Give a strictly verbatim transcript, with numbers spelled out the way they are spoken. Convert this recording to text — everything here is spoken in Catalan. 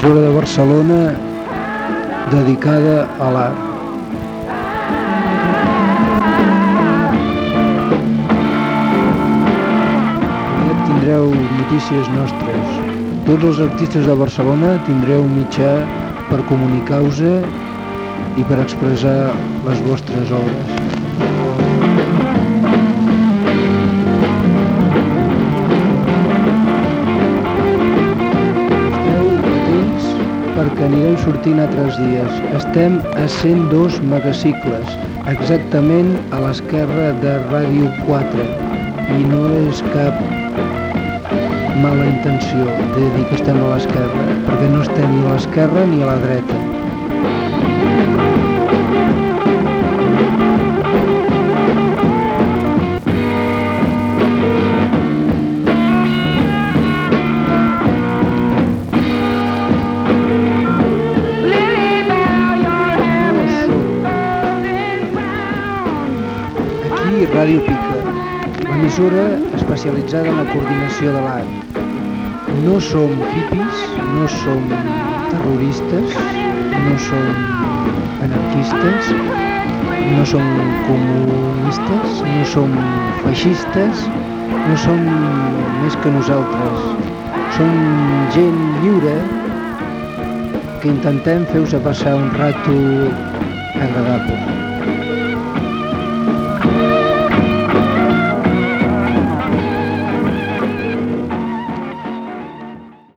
emissora de Barcelona dedicada a l'art. Aviat tindreu notícies nostres. Tots els artistes de Barcelona tindreu un mitjà per comunicar-vos i per expressar les vostres obres. Perquè anirem sortint altres dies. Estem a cent dos megacicles, exactament a l'esquerra de Ràdio quatre. I no és cap mala intenció de dir que estem a l'esquerra, perquè no estem ni a l'esquerra ni a la dreta. Ràdio Pica, l'emissora especialitzada en la coordinació de l'art. No som hippies, no som terroristes, no som anarquistes, no som comunistes, no som feixistes, no som més que nosaltres. Som gent lliure que intentem fer-vos passar un rato agradable.